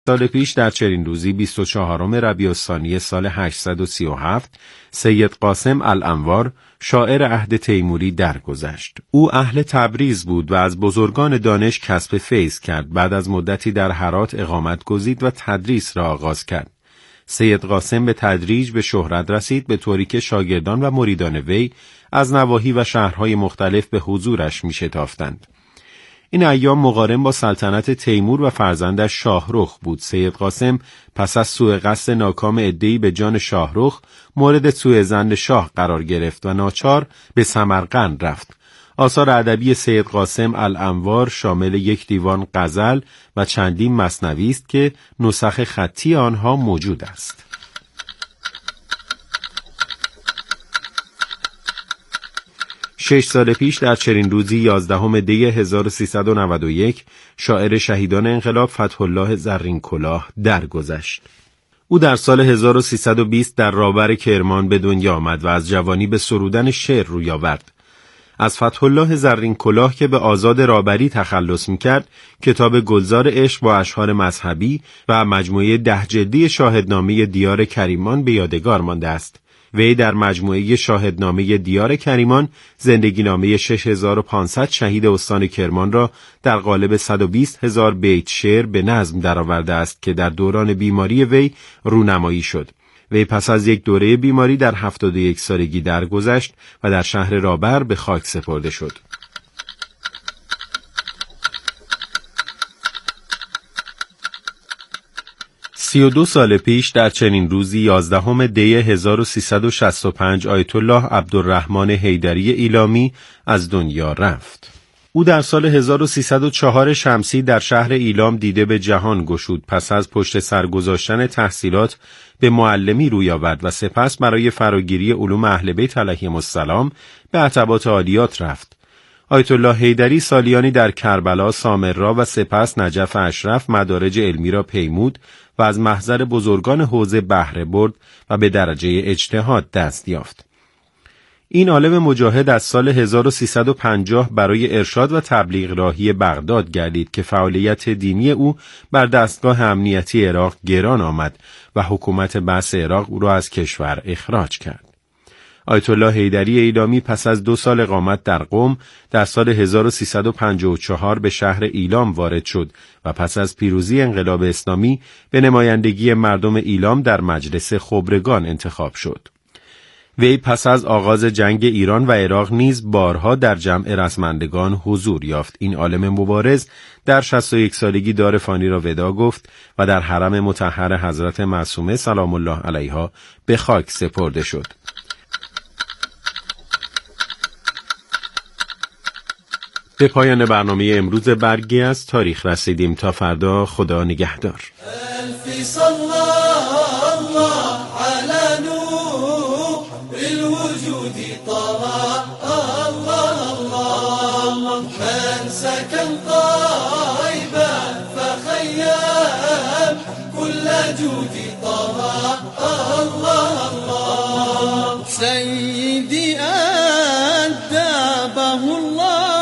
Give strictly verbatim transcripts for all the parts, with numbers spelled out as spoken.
سال پیش در چنین روزی بیست و چهارم ربیع الثانی سال هشتصد و سی و هفت سید قاسم الانوار شاعر عهد تیموری درگذشت. او اهل تبریز بود و از بزرگان دانش کسب فیض کرد. بعد از مدتی در هرات اقامت گزید و تدریس را آغاز کرد. سید قاسم به تدریج به شهرت رسید، به طوری که شاگردان و مریدان وی از نواحی و شهرهای مختلف به حضورش می شتافتند. این ایام مقارن با سلطنت تیمور و فرزندش شاهرخ بود. سید قاسم پس از سوء قصد ناکام عده‌ای به جان شاهرخ مورد سوء ظن شاه قرار گرفت و ناچار به سمرقند رفت. آثار ادبی سید قاسم الانوار شامل یک دیوان غزل و چندین مثنوی است که نسخ خطی آنها موجود است. شش سال پیش در چنین روزی یازدهم دی هزار و سیصد و نود و یک شاعر شهیدان انقلاب فتح الله زرین کلاه درگذشت. او در سال هزار و سیصد و بیست در رابر کرمان به دنیا آمد و از جوانی به سرودن شعر روی آورد. از فتح الله زرین کلاه که به آزاد رابری تخلص می‌کرد، کتاب گلزار عشق با اشعار مذهبی و مجموعه ده جلدی شاهدنامه دیار کریمان به یادگار مانده است. وی در مجموعه شاهدنامه دیار کریمان زندگینامه شش هزار و پانصد شهید استان کرمان را در قالب صد و بیست هزار بیت شعر به نظم درآورده است که در دوران بیماری وی رونمایی شد. وی پس از یک دوره بیماری در هفتاد و یک سالگی درگذشت و در شهر رابر به خاک سپرده شد. سی و دو سال پیش در چنین روزی یازدهم دی هزار و سیصد و شصت و پنج آیت الله عبدالرحمن حیدری ایلامی از دنیا رفت. او در سال هزار و سیصد و چهار شمسی در شهر ایلام دیده به جهان گشود. پس از پشت سر گذاشتن تحصیلات به معلمی روی آورد و سپس برای فراگیری علوم اهل بیت علیهم السلام به عتبات عالیات رفت. آیت الله حیدری سالیانی در کربلا، سامرا و سپس نجف اشرف مدارج علمی را پیمود و از محضر بزرگان حوزه بهره برد و به درجه اجتهاد دست یافت. این عالم مجاهد از سال هزار و سیصد و پنجاه برای ارشاد و تبلیغ راهی بغداد گردید که فعالیت دینی او بر دستگاه امنیتی عراق گران آمد و حکومت بعث عراق او را از کشور اخراج کرد. آیت الله حیدری ایلامی پس از دو سال اقامت در قم در سال هزار و سیصد و پنجاه و چهار به شهر ایلام وارد شد و پس از پیروزی انقلاب اسلامی به نمایندگی مردم ایلام در مجلس خبرگان انتخاب شد. وی پس از آغاز جنگ ایران و عراق نیز بارها در جمع رسمندگان حضور یافت. این عالم مبارز در شصت و یک سالگی دار فانی را وداع گفت و در حرم مطهر حضرت معصومه سلام الله علیها به خاک سپرده شد. به پایان برنامه امروز برگی از تاریخ رسیدیم. تا فردا، خدا نگهدار. الفی صلی الله علی نور الوجود طه الله الله من سكن طيبا فخيم كل جود طه الله الله سيدي أدبه الله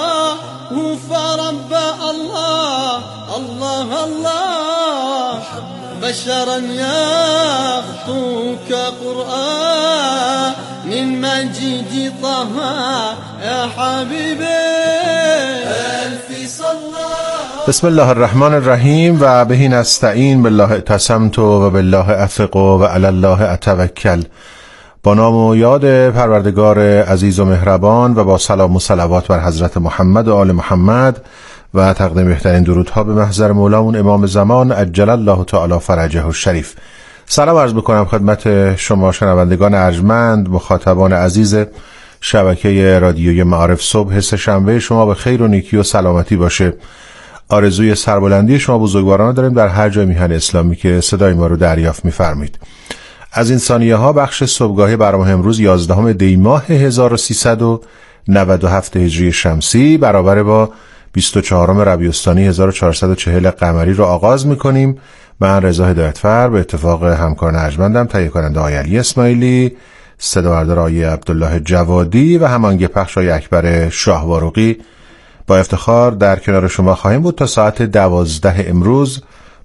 الله الله بشرا يخطوك قرآن من مجيد طه يا حبيبي الفي صلى. بسم الله الرحمن الرحیم و به نستعین بالله اعتصمت و بالله افق و علی الله اتوکل. با نام و یاد پروردگار عزیز و مهربان و با سلام و صلوات بر حضرت محمد و آل محمد و تقدیم بهترین درودها به محضر مولامون امام زمان عجل الله تعالی فرجه الشریف. سلام عرض بکنم خدمت شما شنوندگان ارجمند، مخاطبان عزیز شبکه رادیوی معارف. صبح سه‌شنبه شما به خیر و نیکی و سلامتی باشه. آرزوی سربلندی شما بزرگواران داریم در هر جای میهن اسلامی که صدای ما رو دریافت می‌فرمایید. از این ثانیه ها بخش صبحگاهی برنامه امروز یازدهم دی ماه هزار و سیصد و نود و هفت هجری شمسی برابر با بیست و چهارم ربیع الثانی هزار و چهارصد و چهل قمری رو آغاز می‌کنیم. من رضا هدایتفر به اتفاق همکاران ارجمندم تهیه کننده آقای علی اسماعیلی، صداوردار آقای عبدالله جوادی و هماهنگ پخش آقای اکبر شاهوارقی با افتخار در کنار شما خواهیم بود تا ساعت دوازده امروز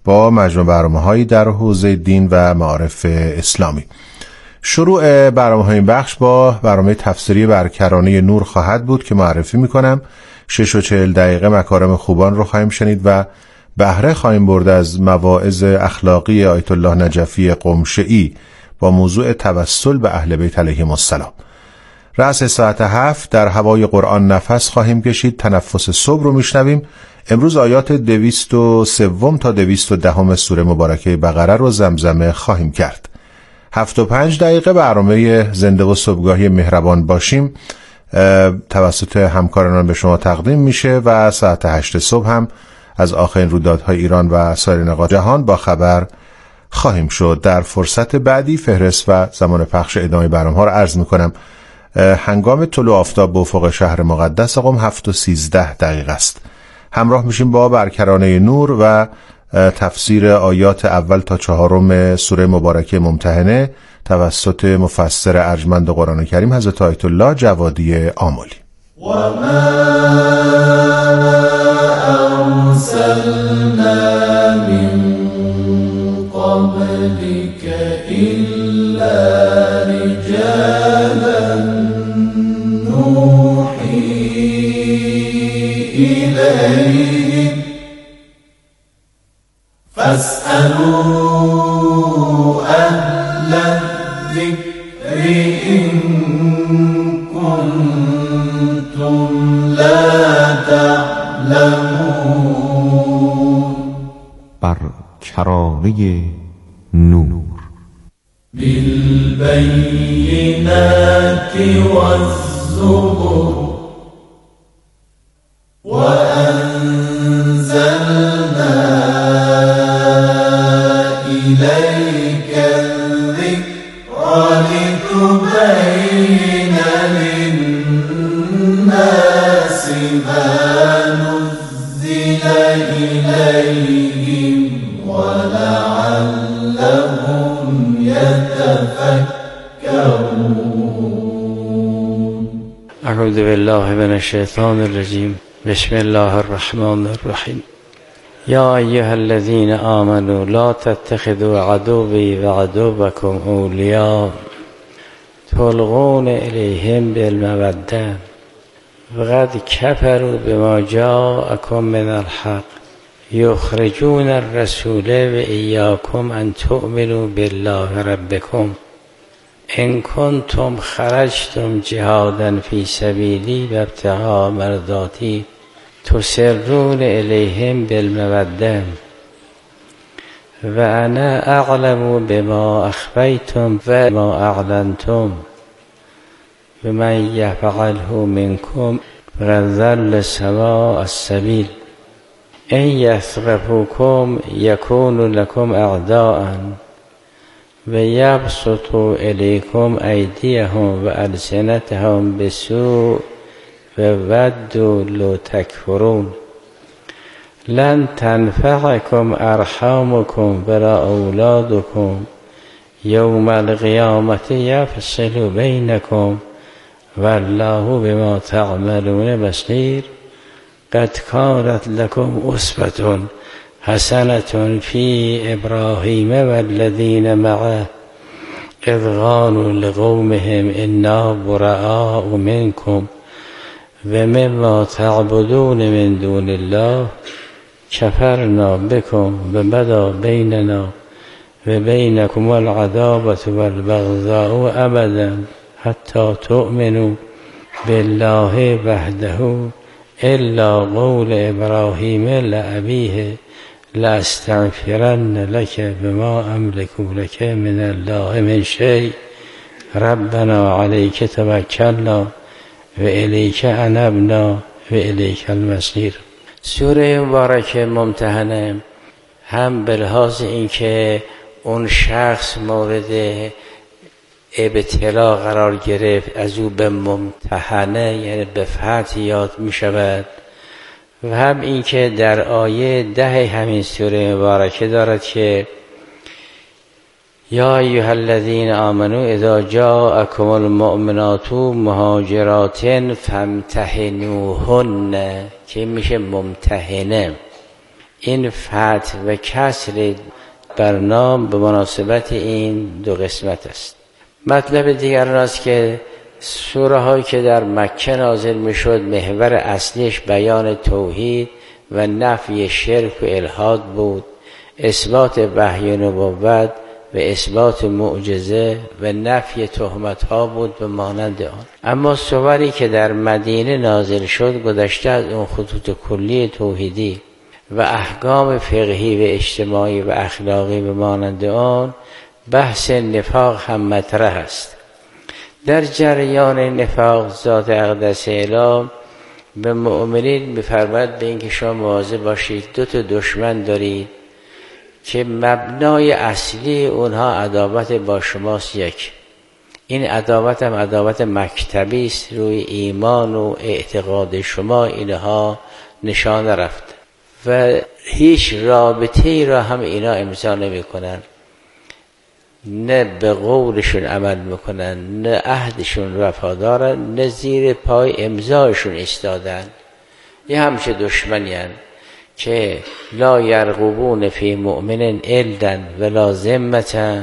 با مجموع برنامه‌هایی در حوزه دین و معارف اسلامی. شروع برنامه این بخش با برنامه تفسیری بر کرانه نور خواهد بود که معرفی میکنم. شش و چهل دقیقه مکارم خوبان رو خواهیم شنید و بهره خواهیم برد از مواعظ اخلاقی آیت الله نجفی قمشعی با موضوع توسل به اهل بیت علیهم السلام. رأس ساعت هفت در هوای قرآن نفس خواهیم کشید. تنفس صبح رو میشنویم. امروز آیات دویست و سوم تا دویست و دهم سوره مبارکه بقره رو زمزمه خواهیم کرد. هفت و پنج دقیقه برنامه زنده و صبحگاهی مهربان باشیم توسط همکارانان به شما تقدیم میشه و ساعت هشت صبح هم از آخرین رویدادهای ایران و سایر نقاط جهان با خبر خواهیم شد. در فرصت بعدی فهرست و زمان پخش ادامه برنامه ها رو عرض میکنم. هنگام طلوع آفتاب به افق شهر مقدس قم هفت و سیزده دقیقه است. همراه میشیم با برکرانه نور و تفسیر آیات اول تا چهارم سوره مبارکه ممتحنه توسط مفسر ارجمند قرآن کریم حضرت آیت الله جوادی آملی. و ما ارسلنا من قبلك الا رجالا نوحی الیهم فاسألوا أهل الذكر إن كنتم لا تعلمون. بر کرانه نور بالبينات والزبر وأنزلنا إليك الذكر لتبين للناس ما نزل إليهم ولعلهم يتفكرون. أعوذ بالله من الشيطان الرجيم. بسم الله الرحمن الرحيم. يا أيها الذين آمنوا لا تتخذوا عدوي وعدوكم أولياء تلقون إليهم بالمودة وقد كفروا بما جاءكم من الحق يخرجون الرسول وإياكم أن تؤمنوا بالله ربكم إن كنتم خرجتم جهادا في سبيلي وابتغاء مرضاتي تسرون إليهم بالمودة وأنا أعلم بما أخفيتم وما أعلنتم ومن يفعله منكم فقد ضل سواء السبيل. إن يثقفوكم يكونوا لكم أعداء ويبسطوا إليكم أيديهم وألسنتهم بسوء وودوا لو تكفرون. لن تنفعكم أرحامكم ولا أولادكم يوم القيامة يفصل بينكم والله بما تعملون بصير. قد كانت لكم أسوة حسنة في إبراهيم والذين معه إذ قالوا لقومهم إنا براء منكم ومما تعبدون من دون الله كفرنا بكم وبدا بيننا وبينكم العداوة والبغضاء أبدا حتى تؤمنوا بالله وحده إلا قول إبراهيم لأبيه لأستغفرن لك بما أملك لك من الله من شيء ربنا عليك توكلنا و الیک انبنا و الیک المصیر. سوره مبارکه ممتحنه هم به لحاظ اینکه اون شخص مورد ابتلا قرار گرفت از او به ممتحنه یعنی به فتح یاد می شود و هم اینکه در آیه ده همین سوره مبارکه دارد که یا ایها الذین آمنوا اذا جاءکم المؤمنات مهاجرات فامتحنوهن که میشه ممتحنه. این فتح و کسر برنامه به مناسبت این دو قسمت است. مطلب دیگر است که سوره هایی که در مکه نازل می شد محور اصلیش بیان توحید و نفی شرک و الحاد بود، اثبات وحی نبوت و اثبات معجزه و نفی تهمت ها بود به مانند آن. اما سوری که در مدینه نازل شد گذشته از اون خطوط کلی توحیدی و احکام فقهی و اجتماعی و اخلاقی به مانند آن، بحث نفاق هم مطرح است. در جریان نفاق ذات اقدس اعلام به مؤمنین می‌فرماید به اینکه شما مواظب باشید، دو تا دشمن دارید که مبنای اصلی اونها عداوت با شماست. یک، این عداوت هم عداوت مکتبی است، روی ایمان و اعتقاد شما اینها نشان رفت و هیچ رابطه ای را هم اینا امضا نمی کنن، نه به قولشون عمل میکنن، نه عهدشون وفادارن، نه زیر پای امضاشون ایستادن. یه همچه دشمنی هن که لا یرقبون فی مؤمن الا ولا ذمة.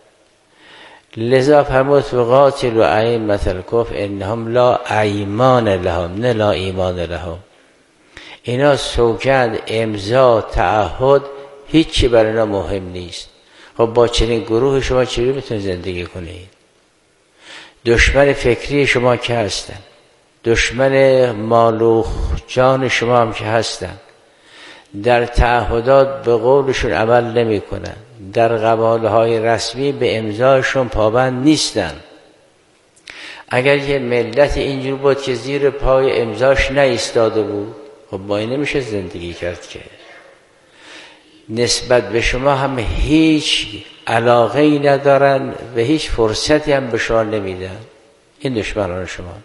لذا فرمود وقاتلوا ائمة الکفر انهم لا ایمان لهم، نه لا ایمان لهم. اینا سوگند، امضا، تعهد هیچی برای اینا مهم نیست. خب با چنین گروه شما چجوری میتونید زندگی کنید؟ دشمن فکری شما که هستن، دشمن مال و جان شما هم که هستن، در تعهدات به قولشون عمل نمی کنن، در قبالهای رسمی به امضاشون پابند نیستن. اگر یه ملت اینجور بود که زیر پای امضاش نایستاده بود، خب با این نمیشه زندگی کرد که. نسبت به شما هم هیچ علاقه ای ندارن و هیچ فرصتی هم به شما نمیدن. این دشمنان شما.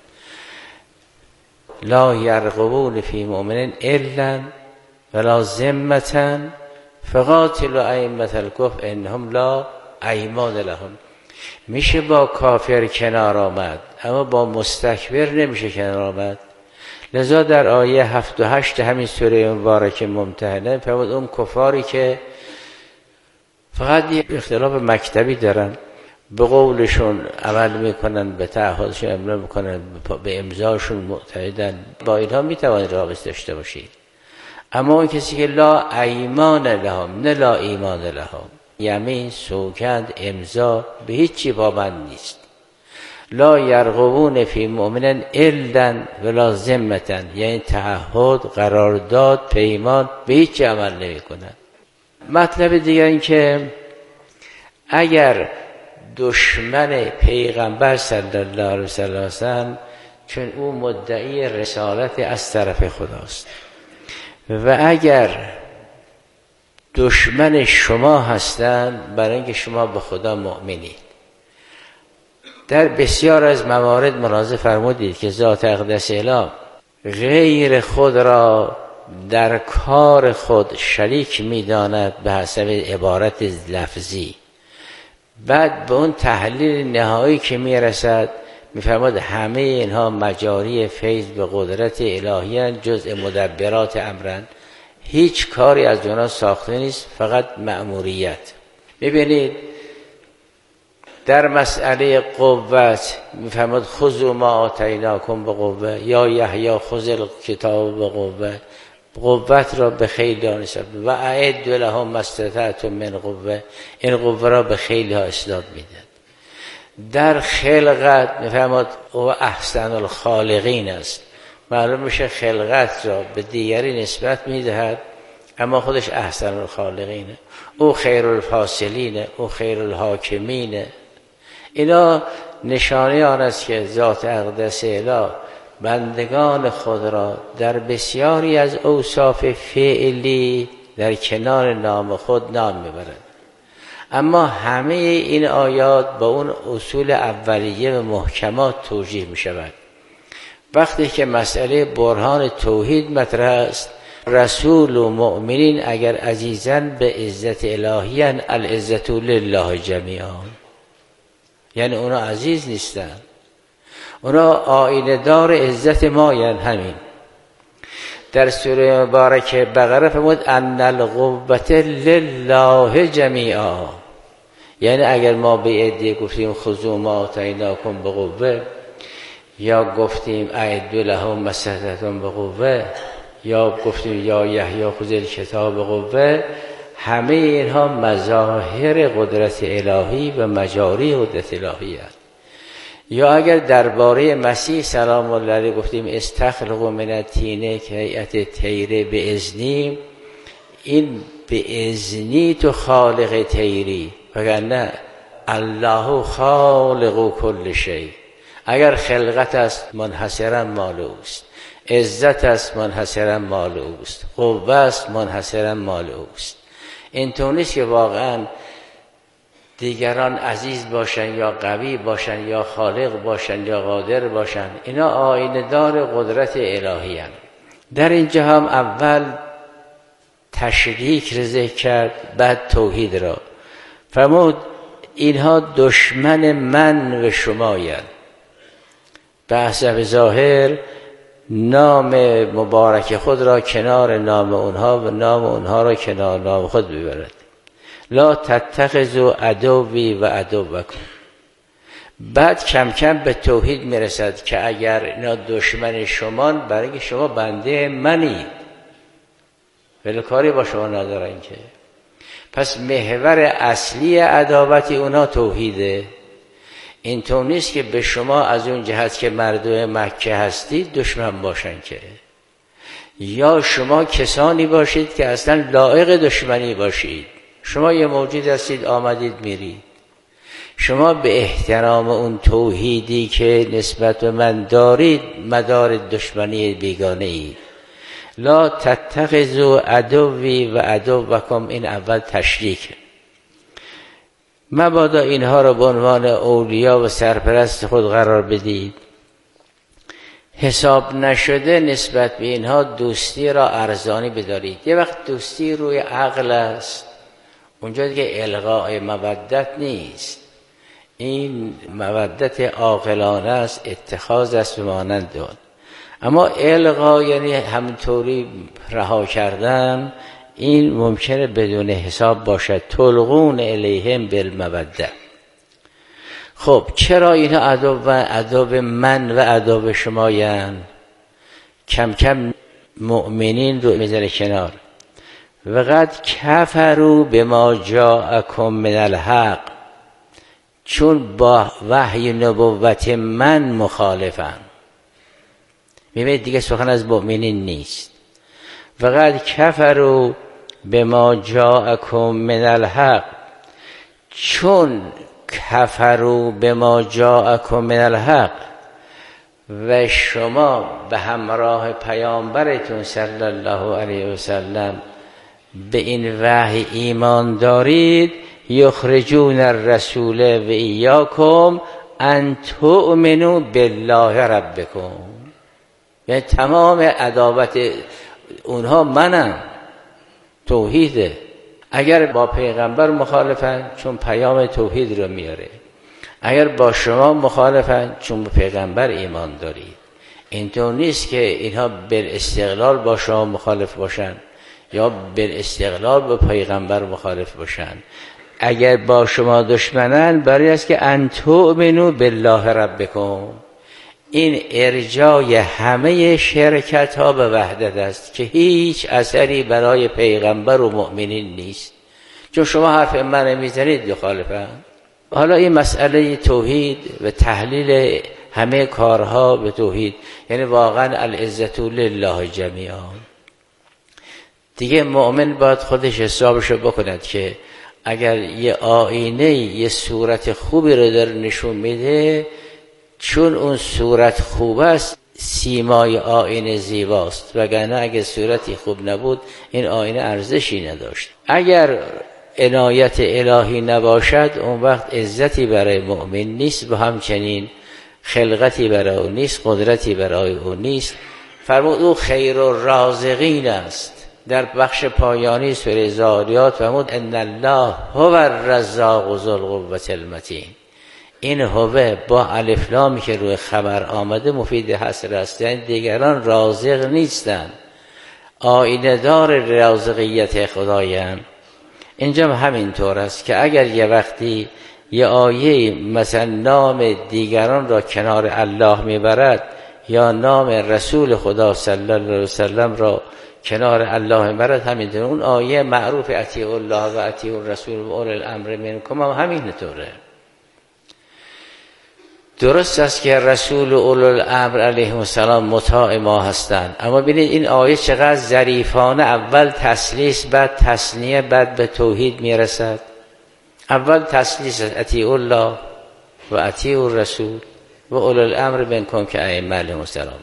لا یرقبون فی مؤمن الا ولا ذمة فقاتلوا ائمة الکفر انهم لا ایمان لهم. میشه با کافر کنار آمد، اما با مستکبر نمیشه کنار آمد. لذا در آیه هفت و هشت همین سوره مبارک ممتحنه فرمود اون کفاری که فقط یک اختلاف مکتبی دارن، به قولشون عمل میکنن، به تعهدشون عمل میکنن، به امضاشون معتقدن، با اینها میتوانید رابطه داشته باشید. اما اون کسی که لا ایمان لهم، نه لا ایمان لهم، یمین، سوگند، امضا به هیچی پابند نیست. لا یرقبون فی مؤمن الا ولا ذمة، یعنی تعهد، قرارداد، پیمان به هیچ عمل نمی کنن. مطلب دیگر این که اگر دشمن پیغمبر صلی الله علیه وسلم، چون او مدعی رسالت از طرف خداست، و اگر دشمن شما هستند برای اینکه شما به خدا مؤمنید، در بسیار از موارد ملاحظه فرمودید که ذات اقدس اعلام غیر خود را در کار خود شریک می‌داند به حسب عبارت لفظی. بعد به اون تحلیل نهایی که میرسد میفرماد همه اینها مجاری فیض به قدرت الهی جزء مدبرات امرن، هیچ کاری از اونها ساخته نیست، فقط مأموریت. ببینید در مسئله قوت میفرماد خذوا ما آتیناکم بقوه، یا یحیی خذ الکتاب بقوه، قوت را به خیل دانست و اعد لهم ما استطعتم من قوه، این قوه را به خیل ها اسناد میداد. در خلقت میفرماد او احسن الخالقین است، معلوم میشه خلقت را به دیگری نسبت میدهد اما خودش احسن الخالقینه، او خیر الفاصلینه، او خیر الحاکمینه. اینا نشانه آن است که ذات اقدس اله بندگان خود را در بسیاری از اوصاف فعلی در کنار نام خود نام میبرند. اما همه این آیات با اون اصول اولیه و محکمات توجیه می شود. وقتی که مسئله برهان توحید مطرح است، رسول و مؤمنین اگر عزیزن به عزت الهیان، العزت لله جمیعا، یعنی اونا عزیز نیستن، اونا آینه دار عزت ما، یعنی همین. در سوره مبارکه بقره فرمود ان القوة لله جمیعا، یعنی اگر ما به عده گفتیم خذوا ما آتیناکم بقوة، یا گفتیم اعدوا لهم ما استطعتم بقوة، یا گفتیم یا یحیی خذ الکتاب بقوة، همه اینها مظاهر قدرت الهی و مجاری قدرت الهی است. یا اگر درباره مسیح سلام الله علیه گفتیم استخلقوا من الطین کهیئت طیر باذنی، این به اذنی تو خالق طیری، وگرنه الله خالق کل شیء. اگر خلقت است منحصرا مال اوست، عزت است منحصرا مال اوست، قوه است منحصرا مال اوست. این طور نیست که واقعا دیگران عزیز باشن یا قوی باشن یا خالق باشن یا قادر باشن، اینا آینه دار قدرت الهی هستند. در اینجا هم اول تشریک را ذکر کرد، بعد توحید را فرمود اینها دشمن من و شمایند. به حسب ظاهر نام مبارک خود را کنار نام اونها و نام اونها را کنار نام خود ببرد. لا تتخذوا عدوی و عدوکم. بعد کم کم به توحید میرسد که اگر اینا دشمن شمان، برای اینکه شما بنده منید، ولی کاری با شما ندارن که. پس محور اصلی عداوت اونا توحیده. این طور نیست که به شما از اون جهت که مردم مکه هستید دشمن باشن که، یا شما کسانی باشید که اصلا لایق دشمنی باشید. شما یه موجود هستید آمدید میرید، شما به احترام اون توحیدی که نسبت به من دارید مدار دشمنی بیگانه اید. لا تتخذوا عدوی و عدوکم، این اول تشریک. مبادا اینها را به عنوان اولیا و سرپرست خود قرار بدید. حساب نشده نسبت به اینها دوستی را ارزانی بدارید. یه وقت دوستی روی عقل است، اونجا دیگه الغاء مودت نیست، این مودت عاقلانه است، اتخاذ است به مانند داد. اما الغا یعنی همطوری رها کردن، این ممکنه بدون حساب باشد. تلقون الیهم بالموده. خب چرا اینا عدو و عدو من و عدو شمایند؟ کم کم مؤمنین رو میذاره کنار. وقد کفروا بما جاءکم من الحق، چون با وحی نبوت من مخالفن. میبینید دیگه سخن از مؤمنین نیست. وقد کفروا بما جاءکم من الحق، چون کفروا بما جاءکم من الحق و شما به همراه پیامبرتون صلی الله علیه و سلم به این وحی ایمان دارید، یخرجون الرسول و ایاکم ان تؤمنوا بالله ربکم، یعنی تمام عداوت اونها منم، توحیده. اگر با پیغمبر مخالفن چون پیام توحید رو میاره، اگر با شما مخالفن چون به پیغمبر ایمان دارید. اینطور نیست که اینها بالاستقلال با شما مخالف باشن یا بالاستقلال با پیغمبر مخالف باشن. اگر با شما دشمنن، برای است که ان تؤمنوا بالله ربکم، این ارجای همه شرکت ها به وحدت است که هیچ اثری برای پیغمبر و مؤمنین نیست، چون شما حرف من میزنید مخالفن. حالا این مسئله توحید و تحلیل همه کارها به توحید، یعنی واقعا العزت لله جمیعا. دیگه مؤمن باید خودش حسابشو بکند که اگر یه آینه یه صورت خوبی رو در نشون میده، چون اون صورت خوب است سیمای آینه زیباست، وگرنه اگر صورتی خوب نبود این آینه ارزشی نداشت. اگر عنایت الهی نباشد اون وقت عزتی برای مؤمن نیست و همچنین خلقتی برای او نیست، قدرتی برای او نیست. فرمود او خیر الرازقین است. در بخش پایانی سوره ذاریات فرمود ان الله هو الرزاق ذو القوة المتین. این هو با الف لامی که روی خبر آمده مفید حصر است، یعنی دیگران رازق نیستند، آینه دار رازقیت خدایند. اینجا همینطور است که اگر یه وقتی یه آیه مثلا نام دیگران را کنار الله میبرد یا نام رسول خدا صلی الله علیه وسلم را کنار الله میبرد، همینطور اون آیه معروف اطیعوا الله و اطیعوا الرسول و اولی الامر منکم هم همینطوره. درست است که رسول و اولو الامر علیهم السلام مطاع ما هستند، اما ببینید این آیه چقدر ظریفانه اول تسلیس بعد تثنیه بعد به توحید میرسد. اول تسلیس اطیعوا الله و اطیعوا الرسول و اولو الامر منکم که ائمه علیهم السلام،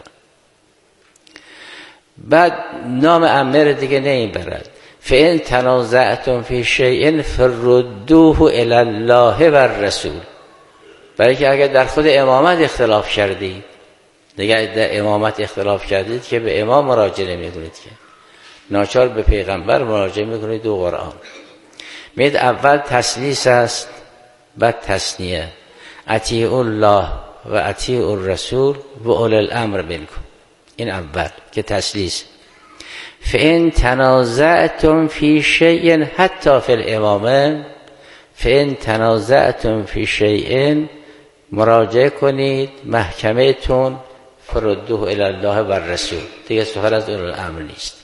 بعد نام امر دیگه نمیبرد. فإن تنازعتم فی شیء فردوه الی الله و الرسول. برای که اگر در خود امامت اختلاف کردید، دیگه در امامت اختلاف کردید که به امام مراجعه نمی‌کنید، که ناچار به پیغمبر مراجعه می‌کنید دو قرآن. مید اول تسلیس است بعد تثنیه، اطیعوا الله و اطیعوا الرسول و اولی الامر منکم. این اول که تسلیس. فإن تنازعتم فی شیء حتی فی الامامه، فإن تنازعتم فی شیء مراجعه کنید محکمه تون فردوه الی الله و الرسول. دیگه سخن از اولو الامر نیست.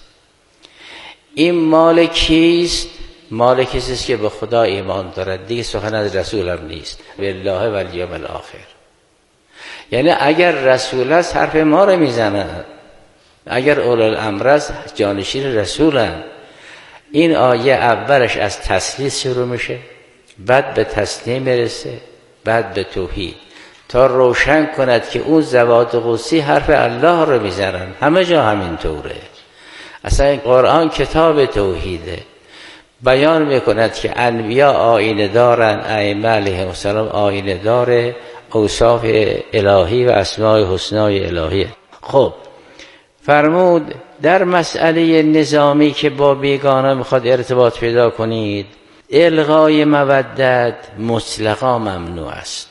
این مال کیست؟ مال کسی است که به خدا ایمان دارد، دیگه سخن از رسول هم نیست. بالله و الیوم الاخر. یعنی اگر رسول است حرف ما رو میزنند، اگر اولو الامر است جانشین رسولند. این آیه اولش از تسلیس شروع میشه، بعد به تثنیه میرسه، بعد به توحید، تا روشن کند که اون زوات قدسی حرف الله رو میزنن. همه جا همینطوره. اصلا قرآن کتاب توحیده. بیان میکند که انبیا آینه دارن، ائمه علیهم السلام آینه داره اوصاف الهی و اسماء حسنای الهیه. خب فرمود در مسئله نظامی که با بیگانه میخواد ارتباط پیدا کنید، الغای مودت مطلقا ممنوع است.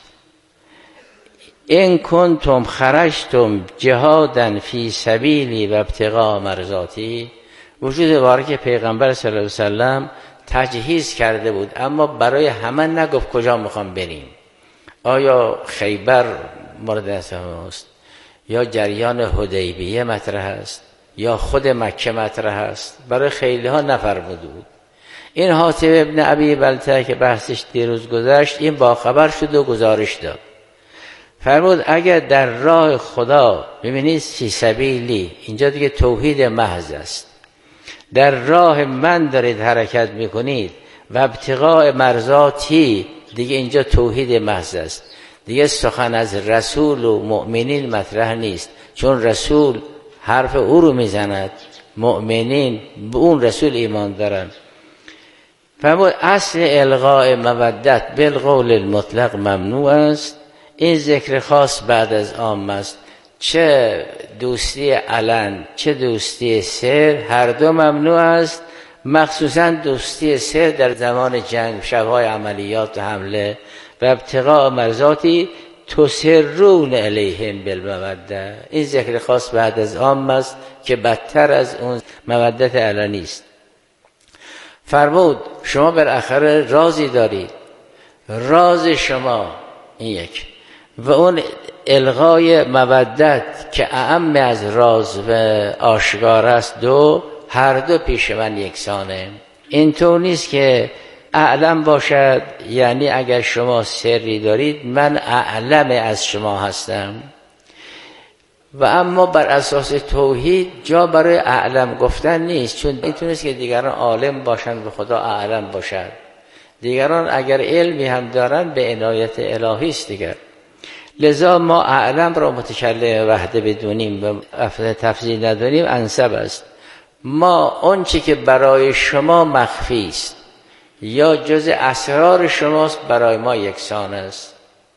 این کنتم خرجتم جهادا فی سبیلی و ابتغاء مرضاتی. وجود بارک پیغمبر صلی الله علیه وسلم تجهیز کرده بود، اما برای همه نگفت کجا میخوام بریم. آیا خیبر مورد نظر است، یا جریان حدیبیه مطرح است، یا خود مکه مطرح است؟ برای خیلی ها نفرموده بود. این حاتم ابن ابی بلتعه که بحثش دیروز گذشت، این باخبر شد و گزارش داد. فرمود اگر در راه خدا، ببینید فی سبیلی، اینجا دیگه توحید محض است، در راه من دارید حرکت میکنید، و ابتغاء مرضاتی، دیگه اینجا توحید محض است. دیگه سخن از رسول و مؤمنین مطرح نیست، چون رسول حرف او رو میزند، مؤمنین به اون رسول ایمان دارن. فرمود اصل الغاء مودت بالقول المطلق ممنوع است. این ذکر خاص بعد از عام است. چه دوستی علن چه دوستی سر، هر دو ممنوع است. مخصوصا دوستی سر در زمان جنگ، شبهای عملیات و حمله. و ابتغاء مرضاتی تسرون الیهم بالموده. این ذکر خاص بعد از عام است که بدتر از اون مودت علنی است. فرمود شما بالاخره رازی دارید، راز شما این یک، و اون الغای مودت که اعم از راز و آشکار است دو، هر دو پیش من یکسانه. اینطور نیست که اعلم باشد، یعنی اگر شما سری دارید من اعلم از شما هستم، و اما بر اساس توحید جا برای اعلم گفتن نیست، چون میتونست که دیگران عالم باشن به خدا اعلم باشد. دیگران اگر علمی هم دارن به عنایت الهی است دیگر. لذا ما اعلم را متکلم وحده بدونیم و افضل تفضیل ندونیم انسب است. ما اون چی که برای شما مخفی است یا جز اسرار شماست برای ما یکسان است.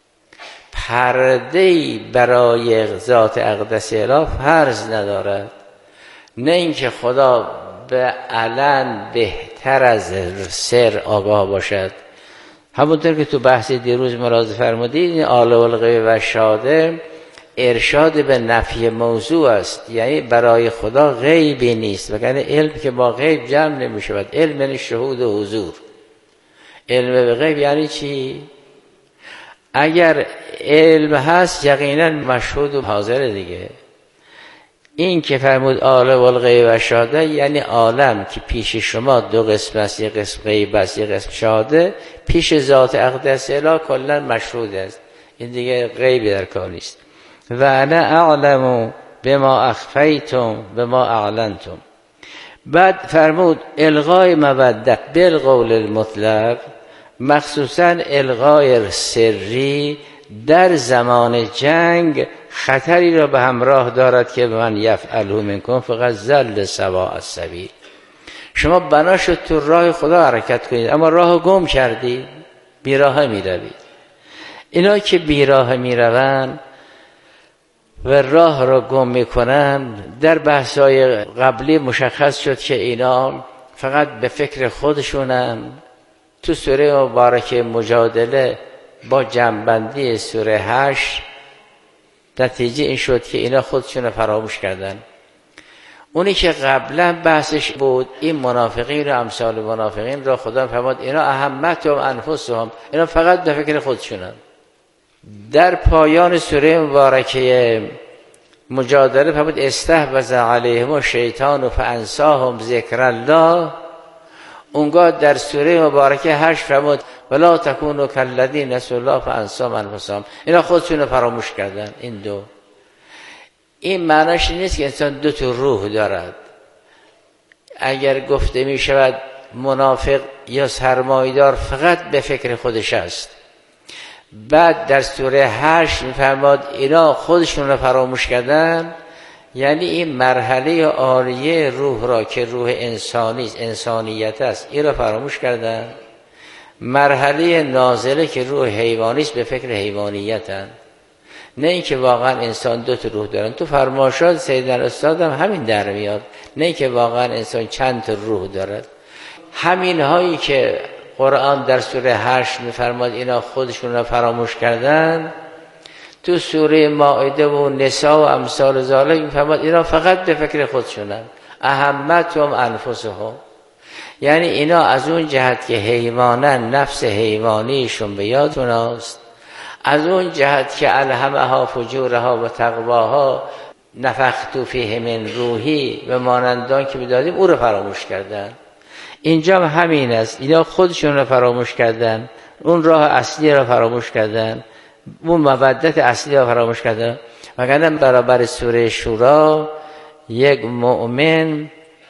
پرده‌ای برای ذات اقدس اله فرض ندارد. نه اینکه خدا به علن بهتر از سر آگاه باشد. همونطور که تو بحث دیروز ملاحظه فرمودید، این عالم الغیب و شاهده ارشاد به نفی موضوع است، یعنی برای خدا غیبی نیست، وگرنه علم که با غیب جمع نمی‌شود. علم یعنی شهود و حضور. علم به غیب یعنی چی؟ اگر علم هست یقینا مشهود و حاضر دیگه. این که فرمود عالم الغیب و شهاده، یعنی عالم که پیش شما دو قسم است، یک قسم غیب است یک قسم شهاده، پیش ذات اقدس اله کلا مشهود است. این دیگه غیبی در کار نیست. و انا اعلم بما اخفیتم بما اعلنتم. بعد فرمود الغای مودت بالقول المطلق، مخصوصا الغای سری در زمان جنگ خطری را به همراه دارد که من یفعله منکم فقط ضل سواء السبیل. شما بنا شد تو راه خدا حرکت کنید اما راه گم کردید، بیراه می روید. اینا که بیراه می روند و راه را گم می کنند، در بحث‌های قبلی مشخص شد که اینا فقط به فکر خودشونن. تو سوره مبارکه مجادله با جمع‌بندی سوره هشت نتیجه این شد که اینا خودشون فراموش کردن. اونی که قبلا بحثش بود این منافقین و امثال منافقین را خدا فرمود اینا اهمتهم انفسهم، اینا فقط به فکر خودشونن. در پایان سوره مبارکه مجادله فرمود استحوذ علیهم الشیطان فانساهم ذکر الله. اونگاه در سوره مبارکه هشت فرمود ولا تکونوا کالذین نسوا الله فانساهم انفسهم، اینا خودشون فراموش کردن. این دو این معناش نیست که انسان دو تا روح دارد. اگر گفته می شود منافق یا سرمایه‌دار فقط به فکر خودش است، بعد در سوره هشت می‌فرماد اینا خودشون رو فراموش کردن، یعنی این مرحله عالیه روح را که روح انسانی است، انسانیت است، این را فراموش کردن. مرحله نازله که روح حیوانی است به فکر حیوانیتن. نه اینکه واقعا انسان دو تا روح دارن. تو فرمایشات سیدنا استاد هم همین در میاد، نه اینکه واقعا انسان چند تا روح دارد. همین هایی که قرآن در سوره هشت میفرماد اینا خودشون را فراموش کردن، تو سوره مائده و نساء و امثال ذالک میفرماد اینا فقط به فکر خودشونن. اهمتهم انفسهم، یعنی اینا از اون جهت که حیوانن نفس حیوانیشون به یادشون است، از اون جهت که الهمها فجورها و تقواها نفخت فیه من روحی و مانندان که بدادیم او رو فراموش کردن. اینجا هم همین است، اینا خودشون رو فراموش کردن، اون راه اصلی رو فراموش کردن، اون مودت اصلی رو فراموش کردن. وگرنه برابر سوره شورا یک مؤمن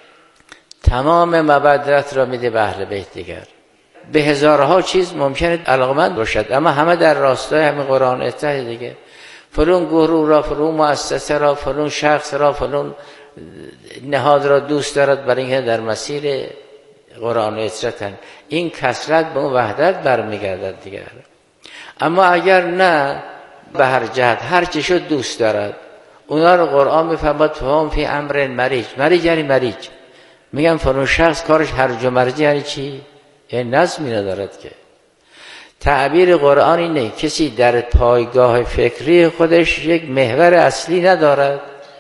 تمام مودت را میده به اهل بیت دیگر. به هزارها چیز ممکنه علاقمند باشد اما همه در راستای همین قرآن اتحاد دیگه. فلون گروه را، فلون مؤسسه را، فلون شخص را، فلون نهاد را دوست دارد برای اینکه در مسیر قرآن اطرتن. این کثرت به اون وحدت برمیگردد دیگر. اما اگر نه به هر جهت هر چی شد دوست دارد، اونا رو قرآن میفرماد فهم فی امر مریج. مریج یعنی مریج. میگم فلان شخص کارش هرج و مرج یعنی چی؟ یعنی نظمی ندارد. که تعبیر قرآن اینه کسی در پایگاه فکری خودش یک محور اصلی ندارد،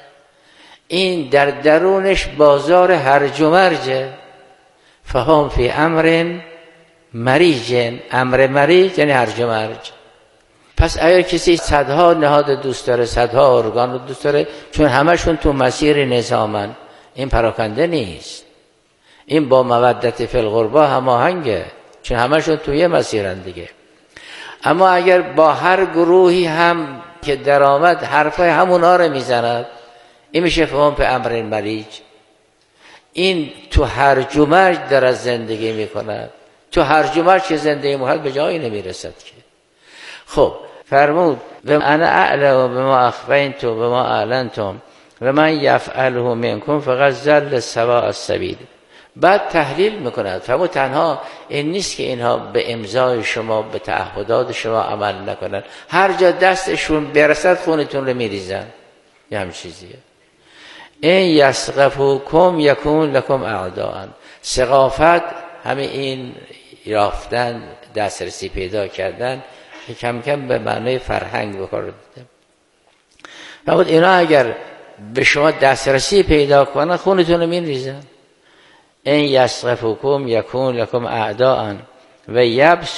این در درونش بازار هرج و مرجه. فهم فی امر مریج، امر مریج یعنی هرج و مرج. پس اگر کسی صدها نهاد دوست داره، صدها ارگان رو دوست داره، چون همشون تو مسیر نظامن، این پراکنده نیست. این با مودت فی القربی هماهنگه، چون همشون توی مسیرن دیگه. اما اگر با هر گروهی هم که درآمد حرفای همونا رو میزند، این میشه فهم به امر مریج. این تو هرج و مرج در از زندگی میکند. تو هرج و مرج که زندگی محل به جایی نمیرسد که. خب فرمود و انا اعلم بما اخفیتم و بما اعلنتم و من یفعله منکم فقط ضل سواء السبیل. بعد تحلیل میکند. فرمود تنها این نیست که اینها به امضای شما، به تعهدات شما عمل نکنن، هر جا دستشون برسد خونتون رو میریزن. یه هم چیزیه. این یسقفوکم یکون لکم اعداء. ثقافت همه این یافتن، دسترسی پیدا کردن، کم کم به معنای فرهنگ بکار داده. فقط اینا اگر به شما دسترسی پیدا کنن خونتون رو میریزن. این یسقفکم یکون لکم اعداء و یبس